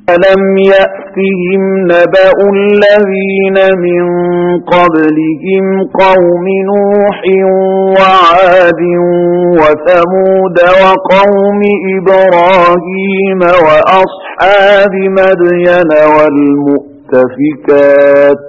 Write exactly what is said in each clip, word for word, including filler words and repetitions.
أَلَمْ يَأْتِهِمْ نَبَأُ الَّذِينَ مِنْ قَبْلِهِمْ قَوْمِ نُوحٍ وَعَادٍ وَثَمُودَ وَقَوْمِ إِبْرَاهِيمَ وَأَصْحَابِ مَدْيَنَ وَالْمُؤْتَفِكَاتِ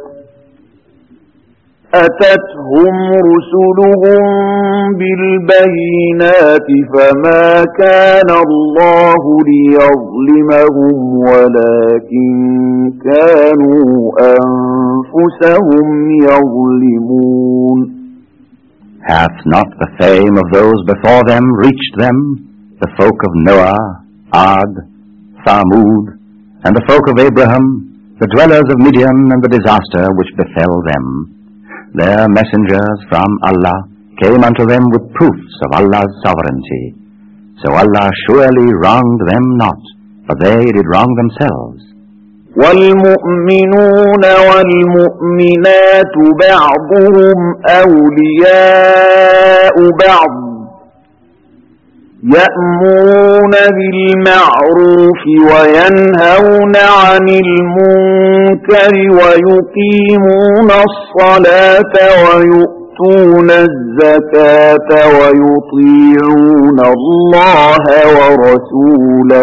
أَتَتْهُمْ رُسُلُهُم بِالْبَيِّنَاتِ فَمَا كَانَ اللَّهُ لِيَظْلِمَهُمْ وَلَكِنْ كَانُوا أَنفُسَهُمْ يَظْلِمُونَ. Hath not the fame of those before them reached them, the folk of Noah, Ad, Thamud, and the folk of Abraham, the dwellers of Midian, and the disaster which befell them? Their messengers from Allah came unto them with proofs of Allah's sovereignty. So Allah surely wronged them not, for they did wrong themselves. وَالْمُؤْمِنُونَ وَالْمُؤْمِنَاتُ بَعْضُهُمْ أَوْلِيَاءُ بَعْضٍ يَأْمُرُونَ بِالْمَعْرُوفِ وَيَنْهَوْنَ عَنِ الْمُنكَرِ وَيُقِيمُونَ الصَّلَاةَ وَيُؤْتُونَ الزَّكَاةَ وَيُطِيعُونَ اللَّهَ وَرَسُولَهُ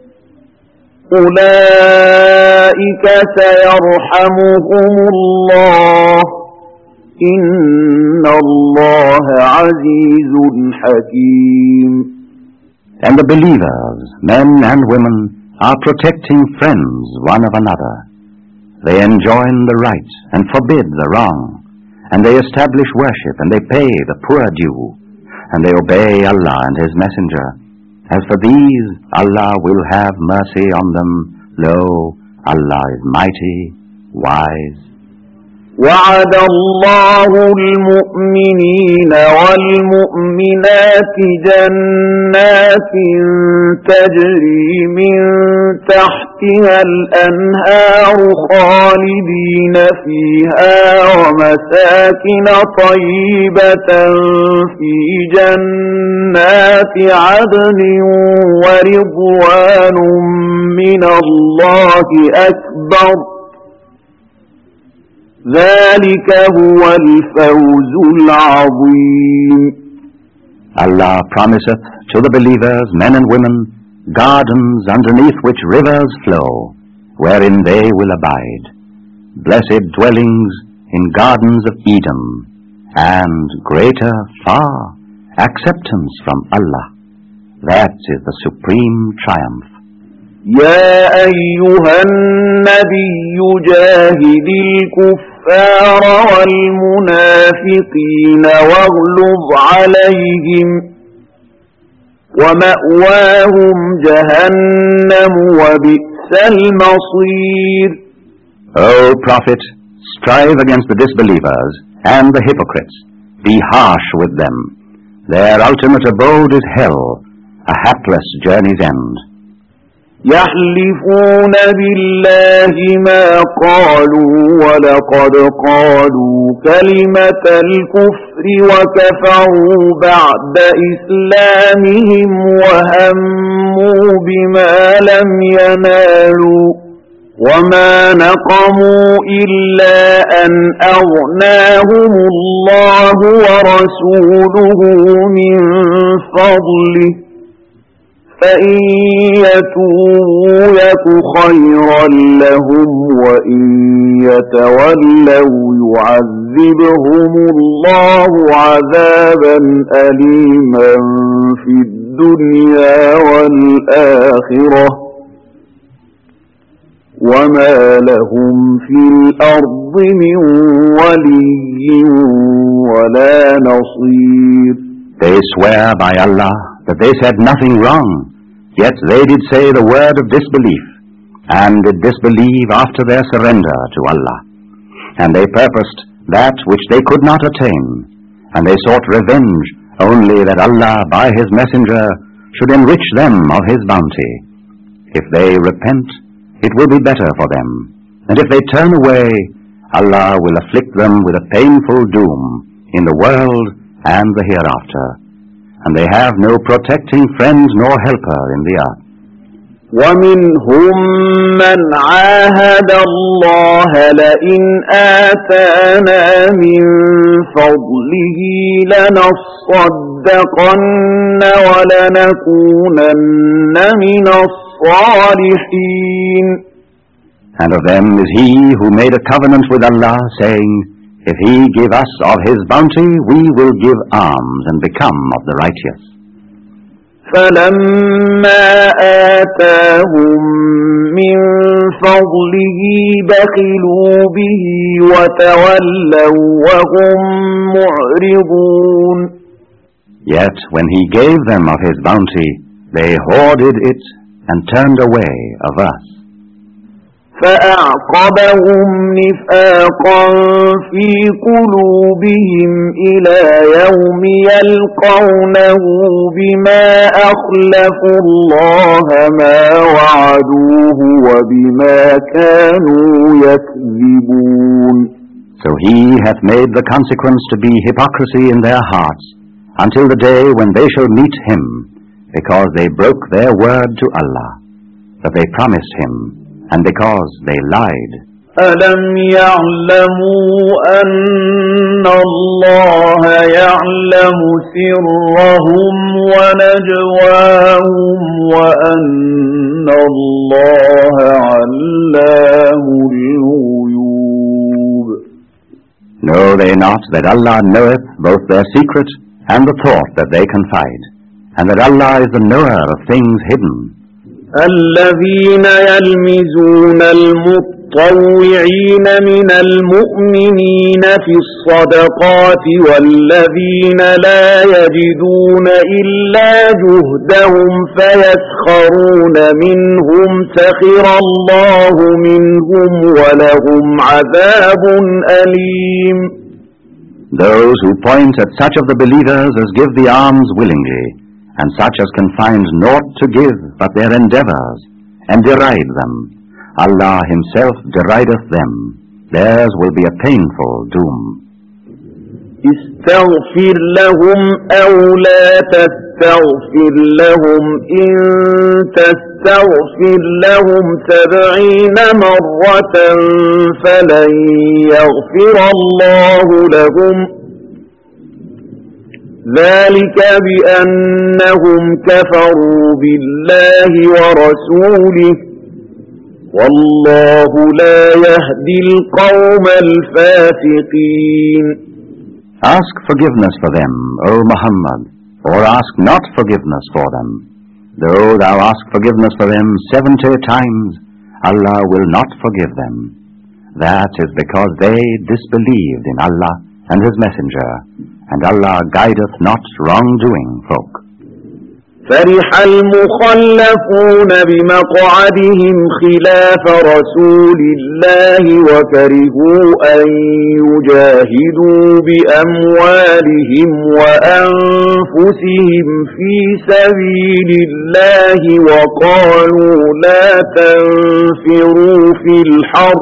أُولَئِكَ سَيَرْحَمُهُمُ اللَّهُ إِنَّ اللَّهَ عَزِيزٌ حَكِيمٌ. And the believers, men and women, are protecting friends one of another. They enjoin the right and forbid the wrong, and they establish worship and they pay the poor due, and they obey Allah and His Messenger. As for these, Allah will have mercy on them. Lo, Allah is mighty, wise. وَعَدَ اللَّهُ الْمُؤْمِنِينَ وَالْمُؤْمِنَاتِ جَنَّاتٍ تَجْرِي مِنْ تَحْتِهَا الْأَنْهَارُ خَالِدِينَ فِيهَا وَمَسَاكِنَ طَيِّبَةً فِي جَنَّاتِ عَدْنٍ وَرِضْوَانٌ مِنَ اللَّهِ أَكْبَرُ ذَلِكَ هُوَ الْفَوْزُ الْعَظِيمُ. Allah promiseth to the believers, men and women, gardens underneath which rivers flow, wherein they will abide, blessed dwellings in gardens of Eden, and greater far acceptance from Allah. That is the supreme triumph. يَا أَيُّهَا النَّبِيُّ جَاهِدِ الْكُفَّارَ وَالْمُنَافِقِينَ وَاغْلُظْ عَلَيْهِمْ وَمَأْوَاهُمْ جَهَنَّمُ وَبِئْسَ الْمَصِيرُ. O Prophet, strive against the disbelievers and the hypocrites. Be harsh with them. Their ultimate abode is hell, a hapless journey's end. يَحْلِفُونَ بِاللَّهِ مَا قَالُوا وَلَقَدْ قَالُوا كَلِمَةَ الْكُفْرِ وَكَفَرُوا بَعْدَ إِسْلَامِهِمْ وَهَمُّوا بِمَا لَمْ يَنَالُوا وَمَا نَقَمُوا إِلَّا أَنْ أَغْنَاهُمُ اللَّهُ وَرَسُولُهُ مِنْ فَضْلِهِ فَإِنْ يَتُوبُوا يَكُ خَيْرًا لَهُمْ وَإِنْ يَتَوَلَّوْا يُعَذِّبْهُمُ اللَّهُ عَذَابًا أَلِيمًا فِي الدُّنْيَا وَالْآخِرَةِ وَمَا لَهُمْ فِي الْأَرْضِ مِنْ وَلِيٍّ وَلَا نَصِيرٍ. They swear by Allah that they said nothing wrong, yet they did say the word of disbelief, and did disbelieve after their surrender to Allah. And they purposed that which they could not attain, and they sought revenge only that Allah by His Messenger should enrich them of His bounty. If they repent, it will be better for them, and if they turn away, Allah will afflict them with a painful doom in the world and the hereafter, and they have no protecting friend nor helper in the earth. ومنهم من عاهد الله لئن آتانا من فضله لنصدقن ولنكونن من الصالحين. And of them is he who made a covenant with Allah, saying, If he give us of his bounty, we will give alms and become of the righteous. فَلَمَّا آتَاهُم مِّن فَضْلِهِ بَخِلُوا بِهِ وَتَوَلَّوْا وَهُم مُّعْرِضُونَ. Yet when he gave them of his bounty, they hoarded it and turned away of us. فَأَعْقَبَهُمْ نِفَاقًا فِي قُلُوبِهِمْ إِلَى يَوْمِ يَلْقَوْنَهُ بِمَا أَخْلَفُوا اللَّهَ مَا وَعَدُوهُ وَبِمَا كَانُوا يَكْذِبُونَ. So he hath made the consequence to be hypocrisy in their hearts, until the day when they shall meet him, because they broke their word to Allah, that they promised him, and because they lied. أَلَمْ يَعْلَمُوا أَنَّ اللَّهَ يَعْلَمُ سِرَّهُمْ وَنَجْوَاهُمْ وَأَنَّ اللَّهَ عَلَّامُ الْغُيُوبِ. Know they not that Allah knoweth both their secret and the thought that they confide, and that Allah is the knower of things hidden? الذين يلمزون المطوعين من المؤمنين في الصدقات والذين لا يجدون إلا جهدهم فيسخرون منهم سخر الله منهم ولهم عذاب أليم. Those who point at such of the believers as give the alms willingly, and such as can find naught to give but their endeavors, and deride them, Allah himself derideth them. Theirs will be a painful doom. استغفر لهم أو لا تستغفر لهم إن تستغفر لهم سبعين مرة فلن يغفر الله لهم ذلك بأنهم كفروا بالله ورسوله والله لا يهدي القوم الفاسقين. Ask forgiveness for them, O Muhammad, or ask not forgiveness for them. Though thou ask forgiveness for them seventy times, Allah will not forgive them. That is because they disbelieved in Allah and His Messenger, and Allah guideth not wrongdoing folk. فرح المخلفون بمقعدهم خلاف رسول الله وكرهوا أن يجاهدوا بأموالهم وأنفسهم في سبيل الله وقالوا لا تنفروا في الحر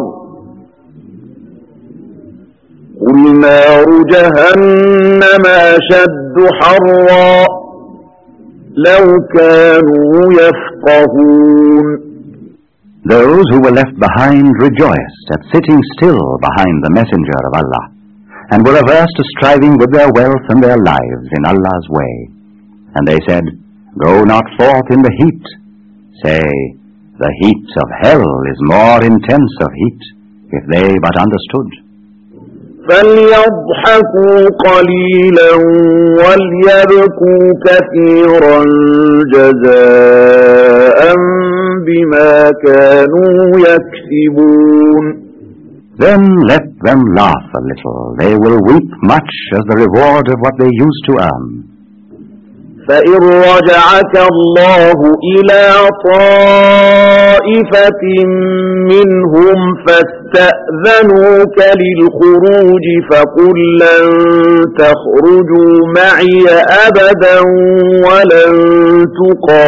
قل نار جهنم أشد حرا لو كانوا يفقهون. Those who were left behind rejoiced at sitting still behind the Messenger of Allah, and were averse to striving with their wealth and their lives in Allah's way. And they said, Go not forth in the heat. Say, the heat of hell is more intense of heat, if they but understood. فليضحكوا قليلا وليبكوا كثيرا جزاء بما كانوا يكسبون. Then let them laugh a little. They will weep much as the reward of what they used to earn. فإن رجعك الله إلى طائفة منهم فاستأذنوك للخروج فقل لن تخرجوا معي أبدا ولن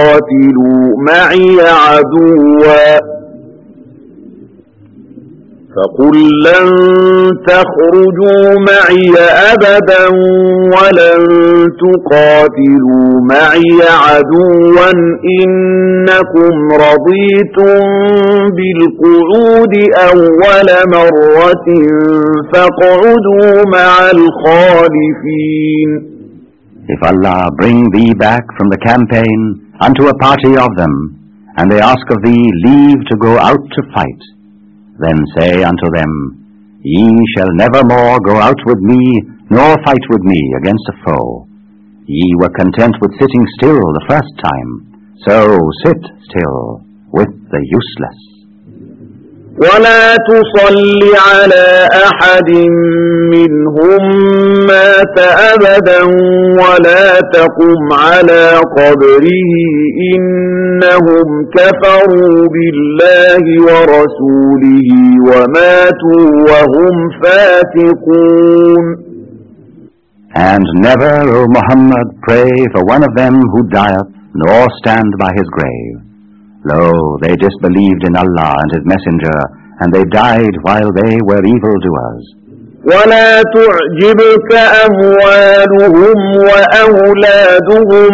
تقاتلوا معي عدوا فقل لن تخرجوا معي أبدا ولن تقاتلوا معي عدوا إنكم رضيتم بالقعود أول مرة فاقعدوا مع الخالفين. If Allah bring thee back from the campaign unto a party of them, and they ask of thee leave to go out to fight, then say unto them, Ye shall never more go out with me, nor fight with me against a foe. Ye were content with sitting still the first time, so sit still with the useless. ولا تصل على أحد منهم مات أبدا ولا تقم على قبره إنهم كفروا بالله ورسوله وماتوا وهم فاسقون. And never, O Muhammad, pray for one of them who dieth, nor stand by his grave. Lo, they disbelieved in Allah and His Messenger, and they died while they were evildoers. ولا تعجبك أموالهم وأولادهم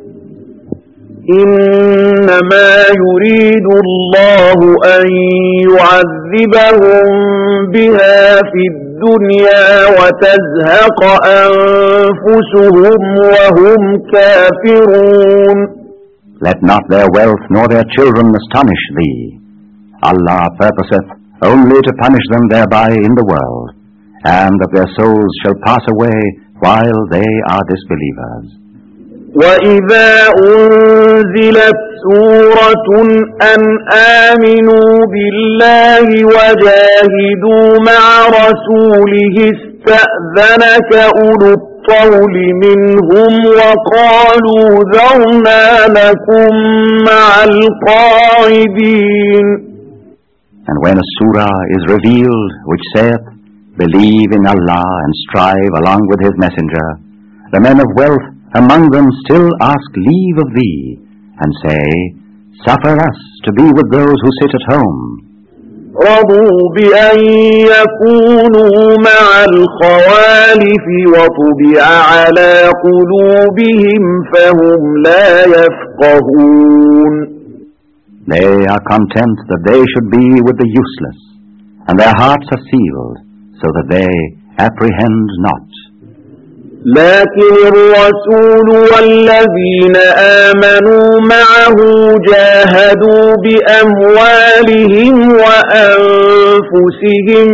إنما يريد الله أن يعذبهم بها في الدنيا وتزهق أنفسهم وهم كافرون. Let not their wealth nor their children astonish thee. Allah purposeth only to punish them thereby in the world, and that their souls shall pass away while they are disbelievers. وَإِذَا أُنزِلَتْ سُورَةٌ أَنْ آمِنُوا بِاللَّهِ وَجَاهِدُوا مَعَ رَسُولِهِ اسْتَأْذَنَكَ أُولُو الطَّوْلِ مِنْهُمْ وَقَالُوا ذَرْنَا نَكُن مَّعَ الْقَاعِدِينَ. And when a surah is revealed which saith, Believe in Allah and strive along with His Messenger, the men of wealth among them still ask leave of thee, and say, Suffer us to be with those who sit at home. رضوا بأن يكونوا مع الخوالف وطبع على قلوبهم فهم لا يفقهون. They are content that they should be with the useless, and their hearts are sealed, so that they apprehend not. لكن الرسول والذين آمنوا معه جاهدوا بأموالهم وأنفسهم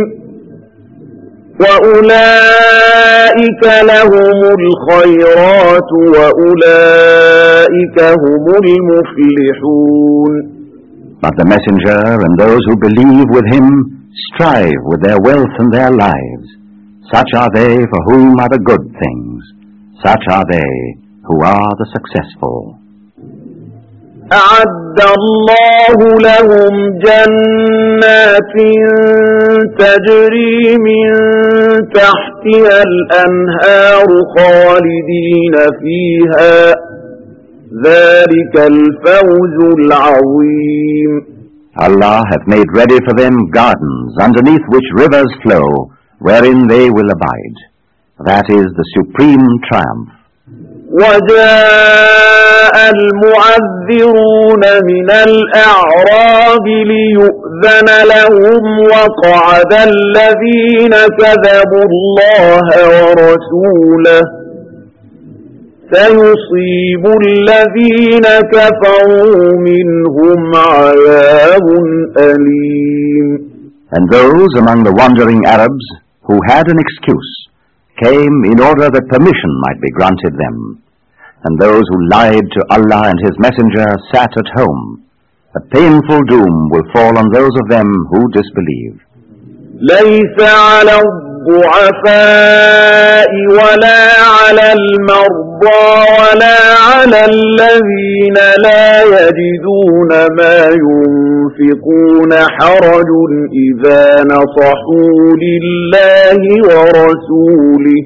وأولئك لهم الخيرات وأولئك هم المفلحون. But the messenger and those who believe with him strive with their wealth and their lives. Such are they for whom are the good things. Such are they who are the successful. أعد الله لهم جنات تجري من تحتها الأنهار خالدين فيها ذلك الفوز العظيم. Allah hath made ready for them gardens underneath which rivers flow, wherein they will abide. That is the supreme triumph. وَجَاءَ الْمُعَذِّرُونَ مِنَ الْأَعْرَابِ لِيُؤْذَنَ لَهُمْ وَقَعَدَ الَّذِينَ كَذَبُوا اللَّهَ وَرَسُولَهُ سَيُصِيبُ الَّذِينَ كَفَرُوا مِنْهُمْ عَذَابٌ أَلِيمٌ. And those among the wandering Arabs who had an excuse came in order that permission might be granted them. And those who lied to Allah and His Messenger sat at home. A painful doom will fall on those of them who disbelieve. ليس على الضعفاء ولا على المرضى ولا على الذين لا يجدون ما ينفقون حرج إذا نصحوا لله ورسوله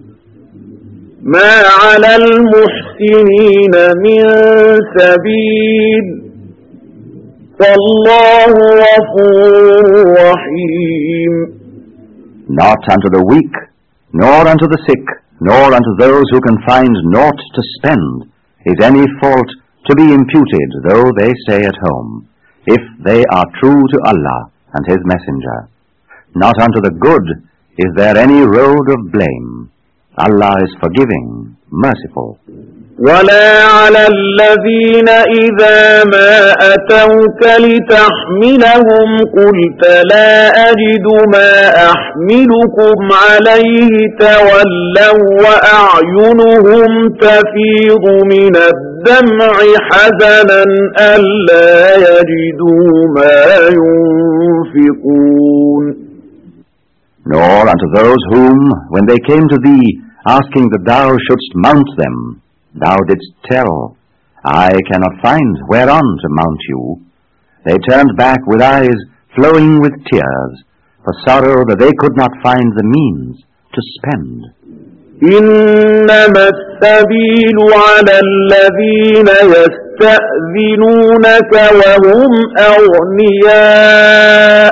ما على المحسنين من سبيل فالله غفور رحيم. Not unto the weak, nor unto the sick, nor unto those who can find naught to spend, is any fault to be imputed, though they stay at home, if they are true to Allah and His Messenger. Not unto the good is there any road of blame. Allah is forgiving, merciful. ولا على الذين إذا ما أتوك لتحملهم قلت لا أجد ما أحملكم عليه تولوا وأعينهم تفيض من الدمع حزنا ألا يجدوا ما ينفقون. Nor unto those whom, when they came to thee, asking that thou shouldst mount them, thou didst tell, I cannot find whereon to mount you. They turned back with eyes flowing with tears, for sorrow that they could not find the means to spend. إنما السبيل على الذين يستأذنونك وهم أغنياء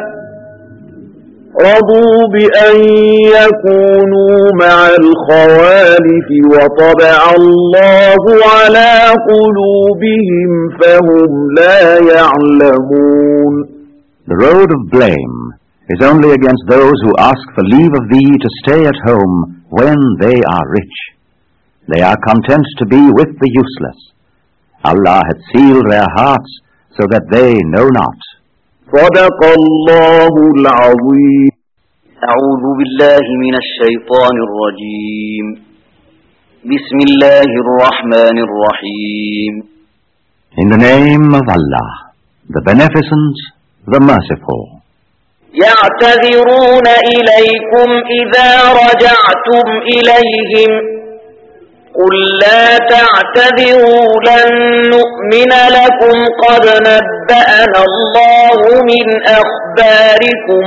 رضوا بأن يكونوا مع الخوالف وطبع الله على قلوبهم فهم لا يعلمون. The road of blame is only against those who ask for leave of thee to stay at home when they are rich. They are content to be with the useless. Allah hath sealed their hearts so that they know not. صدق الله العظيم. أعوذ بالله من الشيطان الرجيم. بسم الله الرحمن الرحيم. In the name of Allah, the Beneficent, the Merciful. يعتذرون إليكم إذا رجعتم إليهم قل لا تعتذروا لن نؤمن لكم قد نبأنا الله من أخباركم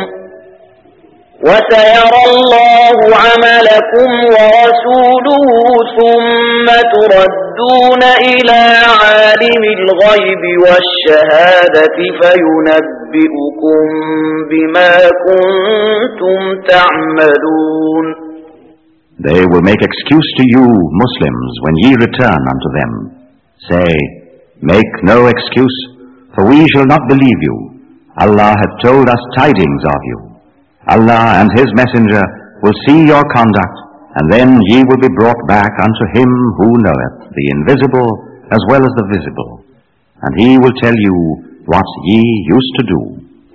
وسيرى الله عملكم ورسوله ثم تردون إلى عالم الغيب والشهادة فينبئكم بما كنتم تعملون. They will make excuse to you, Muslims, when ye return unto them. Say, make no excuse, for we shall not believe you. Allah hath told us tidings of you. Allah and His Messenger will see your conduct, and then ye will be brought back unto Him who knoweth the invisible as well as the visible, and He will tell you what ye used to do.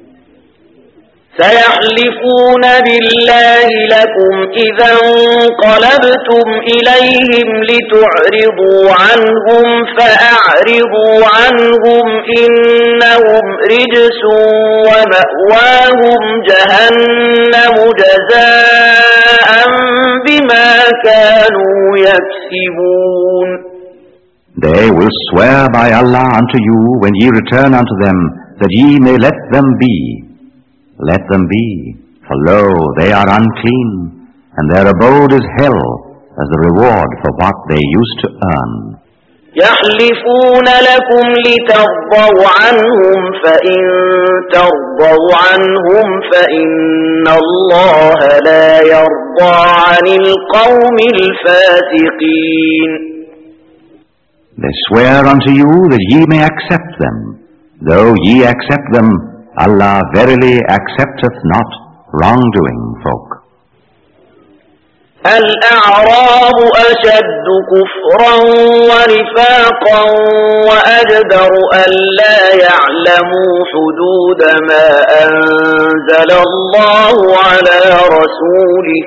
سيحلفون بالله لكم إذا انقلبتم إليهم لتعرضوا عنهم فأعرضوا عنهم إنهم رجس ومأواهم جهنم جزاء بما كانوا يكسبون. They will swear by Allah unto you when ye return unto them that ye may let them be. Let them be, for lo, they are unclean, and their abode is hell as the reward for what they used to earn. يحلفون لكم لترضوا عنهم فإن ترضوا عنهم فإن الله لا يرضى عن القوم الفاسقين. They swear unto you that ye may accept them. Though ye accept them, Allah verily accepteth not wrongdoing folk. الأعراب أشد كفرا ونفاقا وأجدر ألا يعلموا حدود ما أنزل الله على رسوله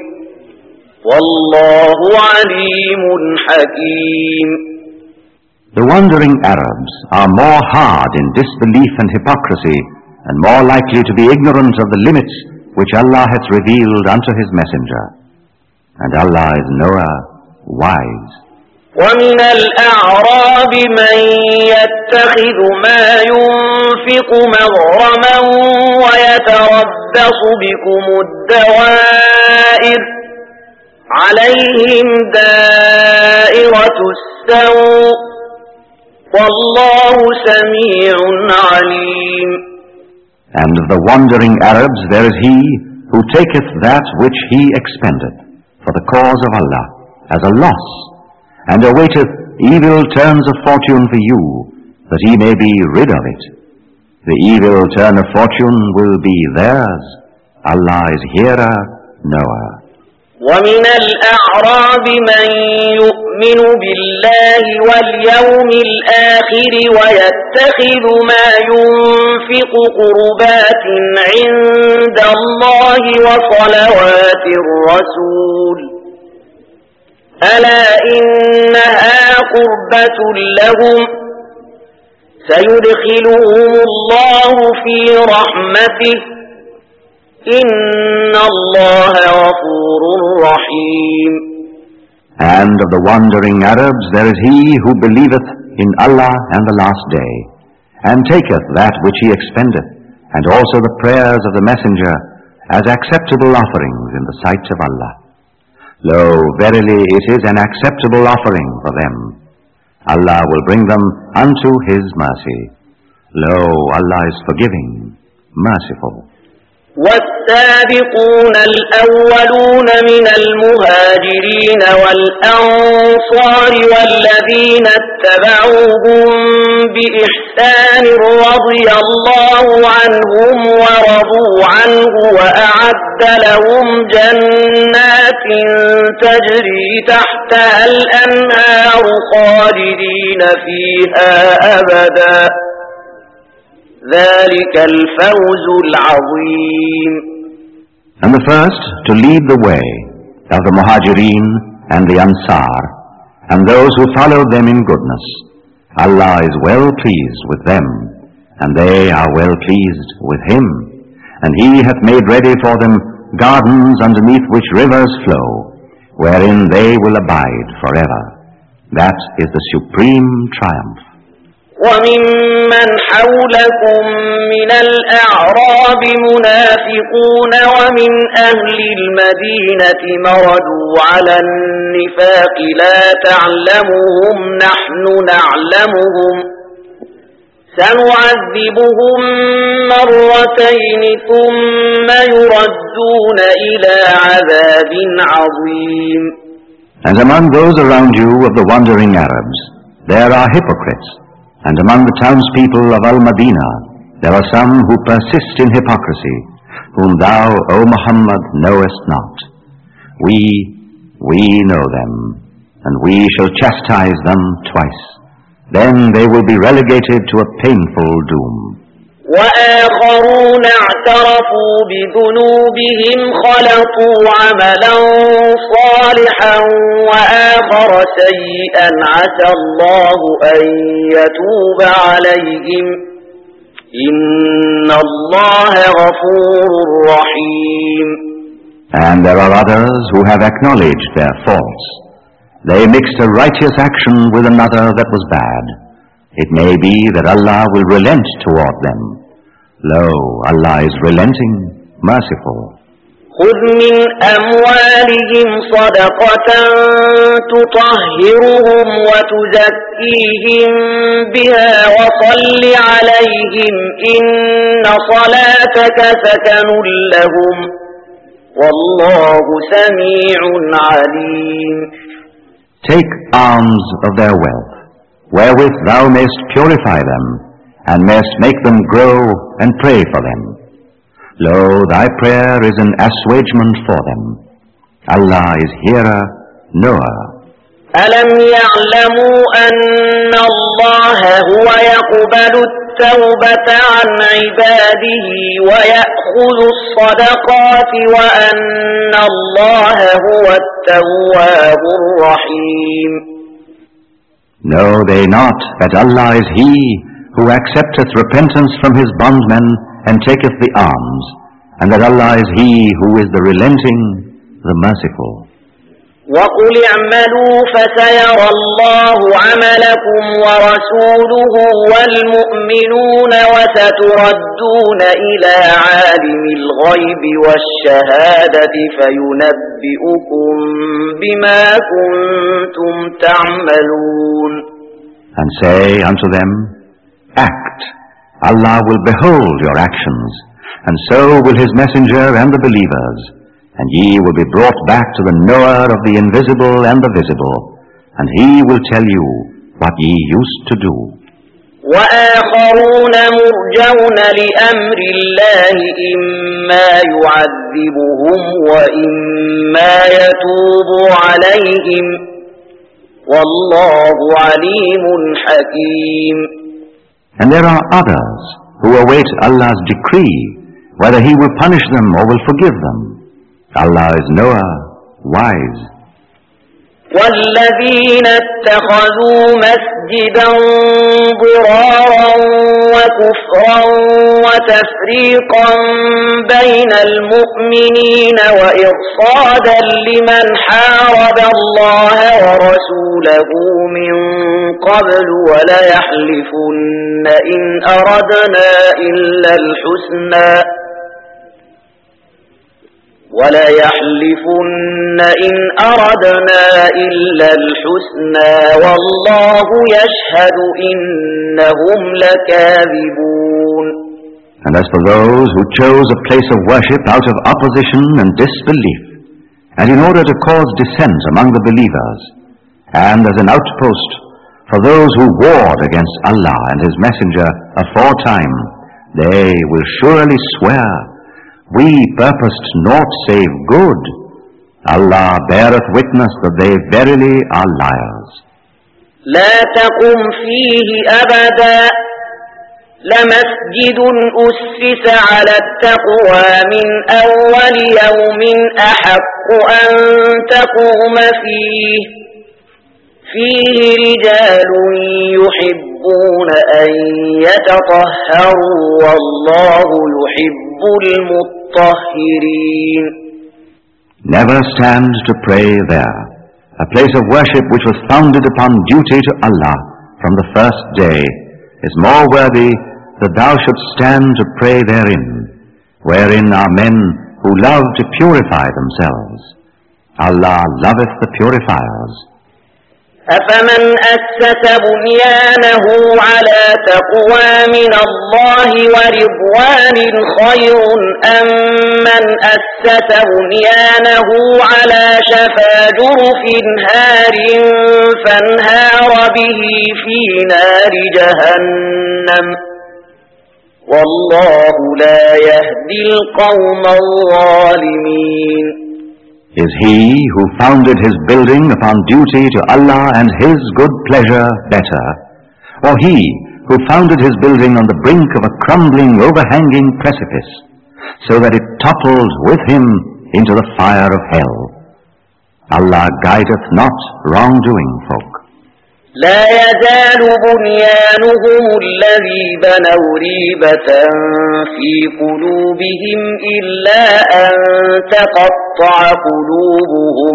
والله عليم حكيم. The wandering Arabs are more hard in disbelief and hypocrisy, and more likely to be ignorant of the limits which Allah hath revealed unto His Messenger. And Allah is knower, wise. وَمِنَ الْأَعْرَابِ مَنْ يَتَّخِذُ مَا يُنْفِقُ مَغْرَمًا وَيَتَرَبَّصُ بِكُمُ الدَّوَائِرَ عَلَيْهِمْ دَائِرَةُ السَّوْءِ وَاللَّهُ سَمِيعٌ عَلِيمٌ. And of the wandering Arabs there is he who taketh that which he expendeth for the cause of Allah as a loss, and awaiteth evil turns of fortune for you, that he may be rid of it. The evil turn of fortune will be theirs. Allah is hearer, knower. ومن الأعراب من يؤمن بالله واليوم الآخر ويتخذ ما ينفق قربات عند الله وصلوات الرسول ألا إنها قربة لهم سيدخلهم الله في رحمته إن الله غفور رحيم. And of the wandering Arabs there is he who believeth in Allah and the last day, and taketh that which he expendeth, and also the prayers of the Messenger as acceptable offerings in the sight of Allah. Lo, verily it is an acceptable offering for them. Allah will bring them unto His mercy. Lo, Allah is forgiving, merciful. والسابقون الأولون من المهاجرين والأنصار والذين اتبعوهم بإحسان رضي الله عنهم ورضوا عنه وأعد لهم جنات تجري تحتها الأنهار خالدين فيها أبدا ذلك الفوز العظيم. And the first to lead the way of the Muhajirin and the Ansar, and those who followed them in goodness. Allah is well pleased with them, and they are well pleased with Him. And He hath made ready for them gardens underneath which rivers flow, wherein they will abide forever. That is the supreme triumph. وممن حولكم من الأعراب منافقون ومن أهل المدينة مردوا على النفاق لا تعلمهم نحن نعلمهم سنعذبهم مرتين ثم يردون إلى عذاب عظيم. And among those around you of the wandering Arabs there are hypocrites. And among the townspeople of Al-Madinah, there are some who persist in hypocrisy, whom thou, O Muhammad, knowest not. We, we know them, and we shall chastise them twice. Then they will be relegated to a painful doom. وآخرون اعترفوا بذنوبهم خلطوا عملا صالحا وآخر سيئا عسى الله أن يتوب عليهم إن الله غفور رحيم. And there are others who have acknowledged their faults. They mixed a righteous action with another that was bad. It may be that Allah will relent toward them. Lo, Allah is relenting, merciful. خذ من أموالهم صدقة تطهرهم وتزكيهم بها وصل عليهم إن صلاتك سكن لهم والله سميع عليم. Take alms of their wealth, wherewith thou mayst purify them, and mayst make them grow and pray for them. Lo, thy prayer is an assuagement for them. Allah is hearer, knower. ألم يعلموا أن الله هو يقبل التوبة عن عباده ويأخذ الصدقات وأن الله هو التواب الرحيم. Know they not that Allah is He who accepteth repentance from His bondmen and taketh the alms, and that Allah is He who is the relenting, the merciful. وَقُلِ اعْمَلُوا فَسَيَرَى اللَّهُ عَمَلَكُمْ وَرَسُولُهُ وَالْمُؤْمِنُونَ وَسَتُرَدُّونَ إِلَى عَالِمِ الْغَيْبِ وَالشَّهَادَةِ فَيُنَبِّئُكُم بِمَا كُنتُمْ تَعْمَلُونَ. And say unto them, act, Allah will behold your actions, and so will His messenger and the believers, and ye will be brought back to the knower of the invisible and the visible, and He will tell you what ye used to do. وآخرون مرجون لأمر الله إما يعذبهم وإما يتوب عليهم والله عليم حكيم. And there are others who await Allah's decree, whether He will punish them or will forgive them. Allah is knower, wise. والذين اتخذوا مسجدا ضرارا وكفرا وتفريقا بين المؤمنين وإرصادا لمن حارب الله ورسوله من قبل وليحلفن إن أردنا إلا الحسنى وَلَيَحْلِفُنَّ إِنْ أَرَدْنَا إِلَّا الْحُسْنَى وَاللَّهُ يَشْهَدُ إِنَّهُمْ لَكَاذِبُونَ. And as for those who chose a place of worship out of opposition and disbelief, and in order to cause dissent among the believers, and as an outpost for those who warred against Allah and His Messenger aforetime, they will surely swear, we purposed naught save good. Allah beareth witness that they verily are liars. لا تقم فيه أبدا لمسجد أسس على التقوى من أول يوم أحق أن تقوم فيه فيه رجال يحبون أن يتطهروا والله يحب المطهرين. Never stand to pray there, a place of worship which was founded upon duty to Allah from the first day is more worthy that thou shouldst stand to pray therein, wherein are men who love to purify themselves. Allah loveth the purifiers. أفمن أسس بنيانه على تقوى من الله ورضوان خير أم من أسس بنيانه على شفا جرف هار فانهار به في نار جهنم والله لا يهدي القوم الظالمين. Is he who founded his building upon duty to Allah and His good pleasure better, or he who founded his building on the brink of a crumbling, overhanging precipice, so that it toppled with him into the fire of hell? Allah guideth not wrongdoing folk. لا يزال بنيانهم الذي بنوا ريبة في قلوبهم إلا أن تقطع قلوبهم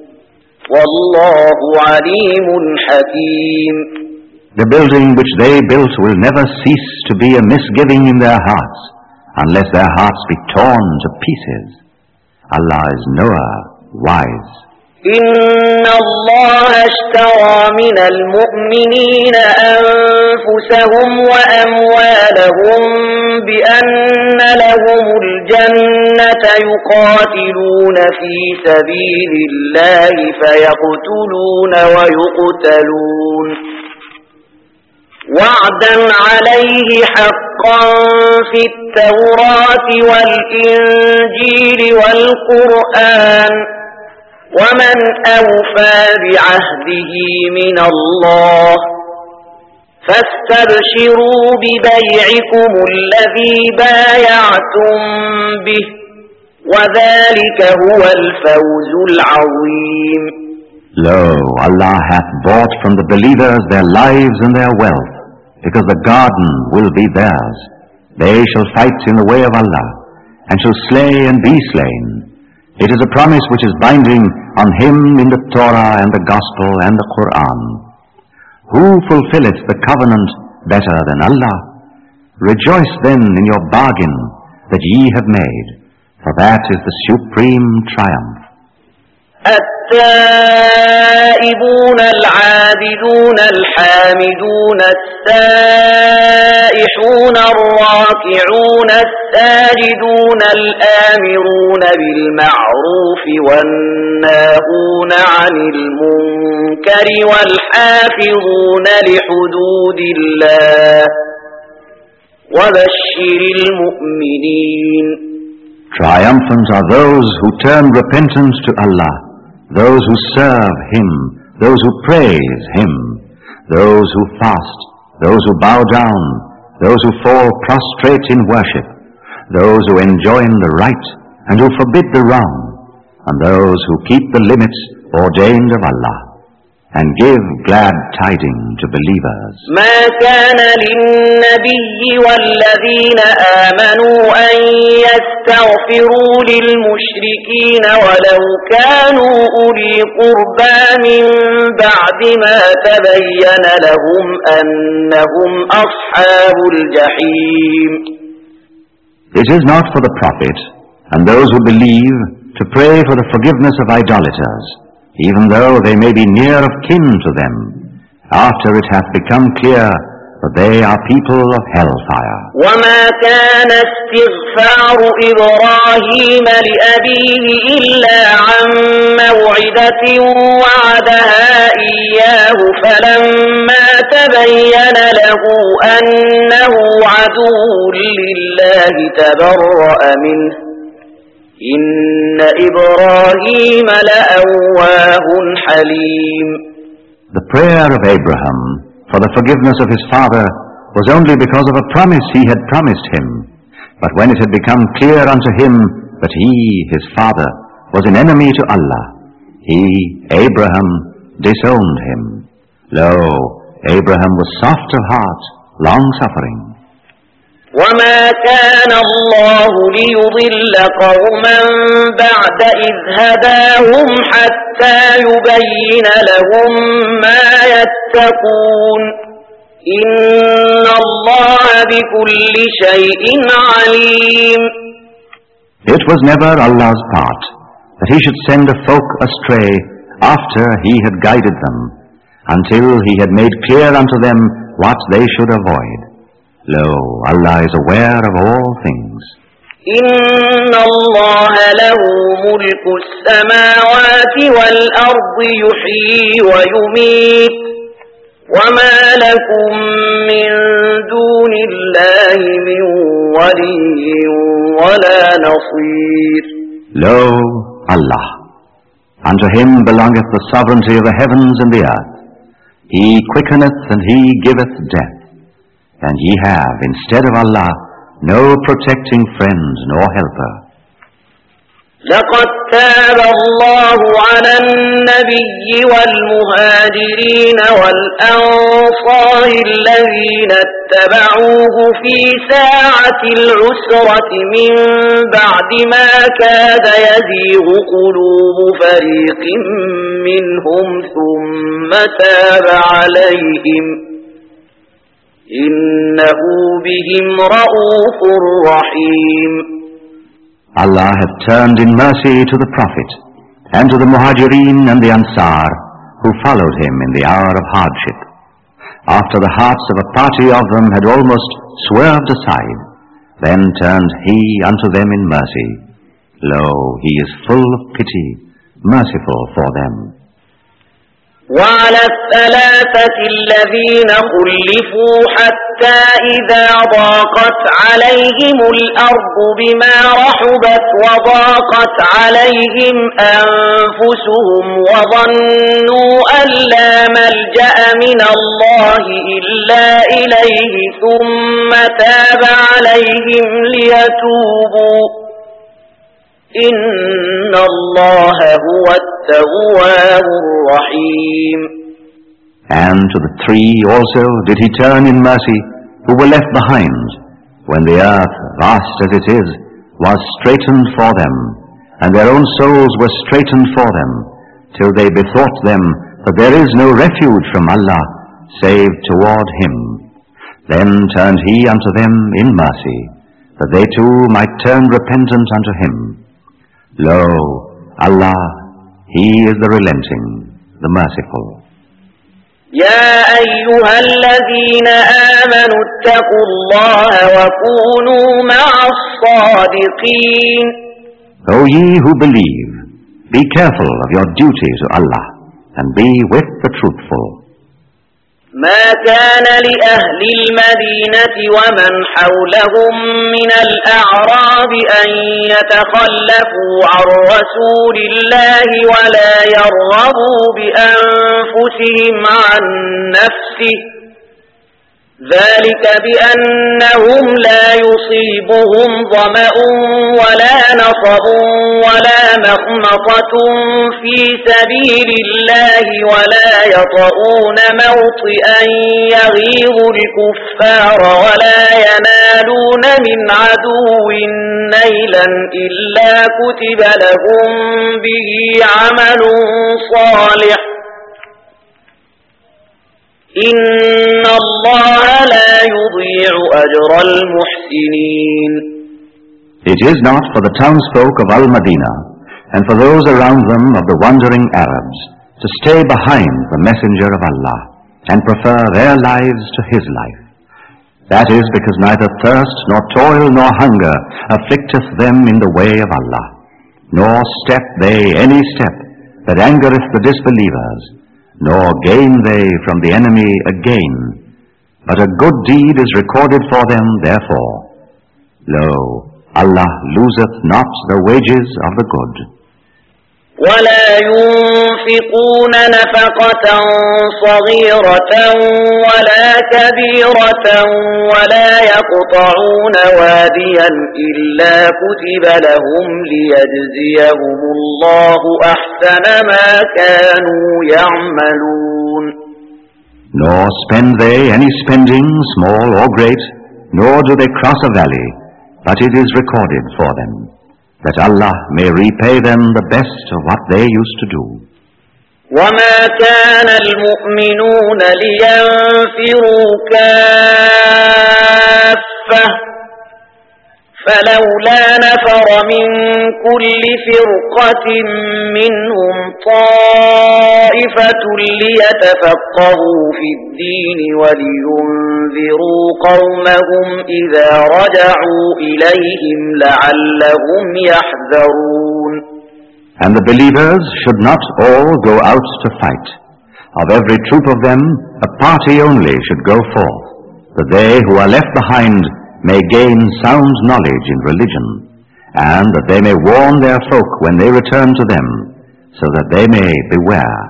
والله عليم حكيم. The building which they built will never cease to be a misgiving in their hearts unless their hearts be torn to pieces. Allah is knower, wise. إن الله اشترى من المؤمنين أنفسهم وأموالهم بأن لهم الجنة يقاتلون في سبيل الله فيقتلون ويقتلون وعدا عليه حقا في التوراة والإنجيل والقرآن ومن أوفى بعهده من الله فاستبشروا ببيعكم الذي بايعتم به وذلك هو الفوز العظيم. Lo, Allah hath bought from the believers their lives and their wealth, because the garden will be theirs. They shall fight in the way of Allah, and shall slay and be slain. It is a promise which is binding on him in the Torah and the Gospel and the Quran. Who fulfilleth the covenant better than Allah? Rejoice then in your bargain that ye have made, for that is the supreme triumph. التائبون العابدون الحامدون السائحون الراكعون الساجدون الآمرون بالمعروف والناهون عن المنكر والحافظون لحدود الله وبشر المؤمنين. Triumphant are those who turn repentance to Allah, those who serve Him, those who praise Him, those who fast, those who bow down, those who fall prostrate in worship, those who enjoin the right and who forbid the wrong, and those who keep the limits ordained of Allah, and give glad tidings to believers. ما كان للنبي والذين آمنوا أن يستغفروا للمشركين ولو كانوا أولي قربى من بعد ما تبين لهم أنهم أصحاب الجحيم. It is not for the Prophet and those who believe to pray for the forgiveness of idolaters, even though they may be near of kin to them, after it hath become clear that they are people of hellfire. وما كان استغفار إبراهيم لأبيه إلا عن موعدة وعدها إياه فلما تبين له أنه عدو لله تبرأ منه إن إبراهيم لأواه حليم. The prayer of Abraham for the forgiveness of his father was only because of a promise he had promised him. But when it had become clear unto him that he, his father, was an enemy to Allah, he, Abraham, disowned him. Lo, Abraham was soft of heart, long-suffering. وما كان الله ليضل قوما بعد إذ هداهم حتى يبين لهم ما يتقون إن الله بكل شيء عليم. It was never Allah's part that He should send a folk astray after He had guided them, until He had made clear unto them what they should avoid. Lo, Allah is aware of all things. إن الله له ملك السماوات والأرض يحيي ويميت وما لكم من دون الله من ولي ولا نصير. Lo, Allah, unto Him belongeth the sovereignty of the heavens and the earth. He quickeneth and He giveth death. And ye have, instead of Allah, no protecting friend nor helper. لقد تاب الله على النبي والمهاجرين والأنصار الذين اتبعوه في ساعة العسرة من بعد ما كاد يزيغ قلوب فريق منهم ثم تاب عليهم إنه بهم رؤوف رحيم. Allah hath turned in mercy to the Prophet and to the Muhajirin and the Ansar who followed him in the hour of hardship, after the hearts of a party of them had almost swerved aside. Then turned He unto them in mercy. Lo, He is full of pity, merciful for them. وعلى الثلاثة الذين خلفوا حتى إذا ضاقت عليهم الأرض بما رحبت وضاقت عليهم أنفسهم وظنوا أن لا ملجأ من الله إلا إليه ثم تاب عليهم ليتوبوا إن الله هو التواب الرحيم. And to the three also did He turn in mercy who were left behind, when the earth, vast as it is, was straitened for them, and their own souls were straitened for them, till they bethought them that there is no refuge from Allah save toward Him. Then turned He unto them in mercy, that they too might turn repentant unto Him. Lo, Allah He is the relenting, the merciful. يا أيها الذين آمنوا اتقوا الله وكونوا مع الصادقين. O ye who believe, be careful of your duty to Allah and be with the truthful. ما كان لأهل المدينة ومن حولهم من الأعراب أن يتخلفوا عن رسول الله ولا يرغبوا بأنفسهم عن نفسه ذلك بأنهم لا يصيبهم ظمأ ولا نصب ولا مخمصة في سبيل الله ولا يطؤون موطئا يغيظ الكفار ولا ينالون من عدو نيلا إلا كتب لهم به عمل صالح إن الله لا يضيع أجر المحسنين. It is not for the townsfolk of Al-Madinah and for those around them of the wandering Arabs to stay behind the Messenger of Allah and prefer their lives to his life. That is because neither thirst nor toil nor hunger afflicteth them in the way of Allah, nor step they any step that angereth the disbelievers, nor gain they from the enemy a gain, but a good deed is recorded for them therefore. Lo, Allah loseth not the wages of the good. ولا ينفقون نفقة صغيرة ولا كبيرة ولا يقطعون واديا إلا كتب لهم ليجزيهم الله أحسن ما كانوا يعملون. Nor spend they any spending, small or great, nor do they cross a valley, but it is recorded for them, that Allah may repay them the best of what they used to do. وما كان المؤمنون لينفروا كافة فلولا نفر من كل فرقة منهم طائفة ليتفقهوا في الدين ولينذروا قومهم إذا رجعوا إليهم لعلهم يحذرون. And the believers should not all go out to fight. Of every troop of them, a party only should go forth, that they who are left behind may gain sound knowledge in religion, and that they may warn their folk when they return to them, so that they may beware.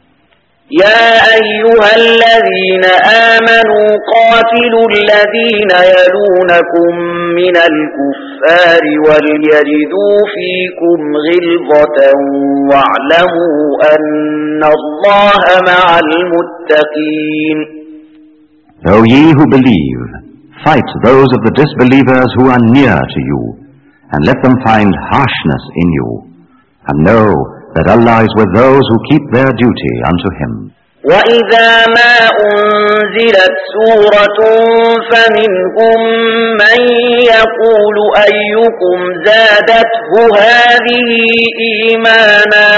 يا أيها الذين آمنوا قاتلوا الذين يلونكم من الكفار وليجدوا فيكم غلظة واعلموا أن الله مع المتقين. O ye who believe, fight those of the disbelievers who are near to you, and let them find harshness in you, and know that Allah is with those who keep their duty unto Him. وَإِذَا مَا أُنزِلَتْ سُورَةٌ فَمِنْهُمْ مَنْ يَقُولُ أَيُّكُمْ زَادَتْهُ هَذِهِ إِيمَانًا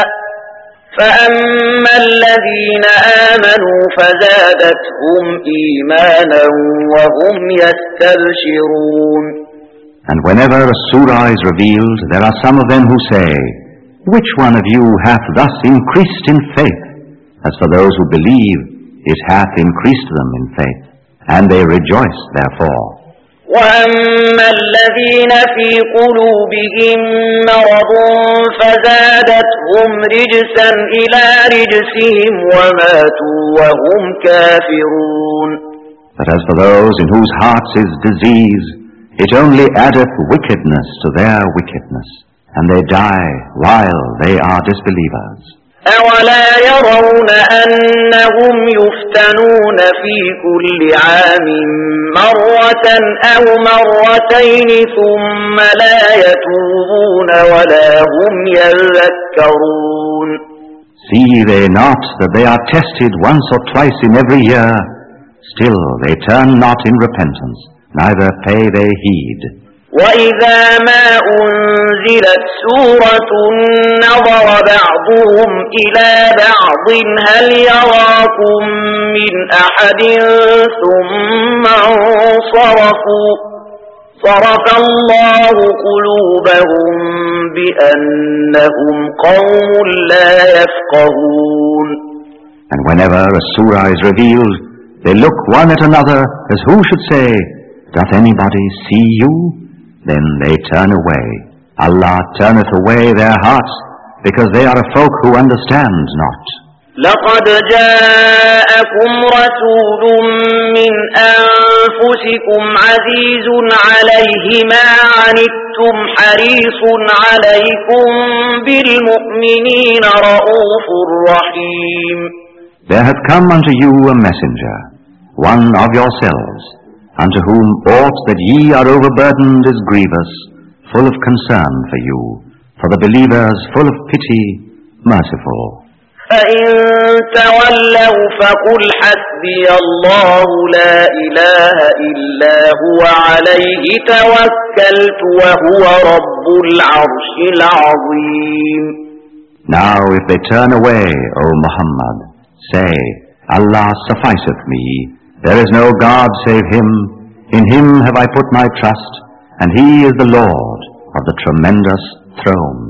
فَأَمَّا الَّذِينَ آمَنُوا فَزَادَتْهُمْ إِيمَانًا وَهُمْ يَسْتَبْشِرُونَ. And whenever a surah is revealed, there are some of them who say, which one of you hath thus increased in faith? As for those who believe, it hath increased them in faith, and they rejoice therefore. وَأَمَّا الَّذِينَ فِي قُلُوبِهِم مَّرَضٌ فَزَادَتْهُمْ رِجْسًا إِلَى رِجْسِهِمْ وَمَاتُوا وَهُمْ كَافِرُونَ. But as for those in whose hearts is disease, it only addeth wickedness to their wickedness, and they die while they are disbelievers. أَوَلَا يَرَوْنَ أَنَّهُمْ يُفْتَنُونَ فِي كُلِّ عَامٍ مَرَّةً أَوْ مَرَّتَيْنِ ثُمَّ لَا يَتُوبُونَ وَلَا هُمْ يَذَّكَّرُونَ. See they not that they are tested once or twice in every year? Still they turn not in repentance, neither pay they heed. وَإِذَا مَا أُنزِلَتْ أنزلت سورة نظر بعضهم إلى بعض هل يراكم من أحد ثم انصرفوا صرف الله قلوبهم بأنهم قوم لا يفقهون. And whenever a surah is revealed, they look one at another as who should say, "Doth anybody see you?" Then they turn away. Allah turneth away their hearts, because they are a folk who understand not. لقد جاءكم رسول من أنفسكم عزيز عليه ما عنتم حريص عليكم بالمؤمنين رؤوف رحيم. There hath come unto you a messenger, one of yourselves, unto whom aught that ye are overburdened is grievous, full of concern for you, for the believers full of pity, merciful. فإن تولوا فقل حسبي الله لا إله إلا هو عليه توكلت وهو رب العرش العظيم. Now if they turn away, O Muhammad, say, Allah sufficeth me, there is no God save Him, in Him have I put my trust, and He is the Lord of the tremendous throne.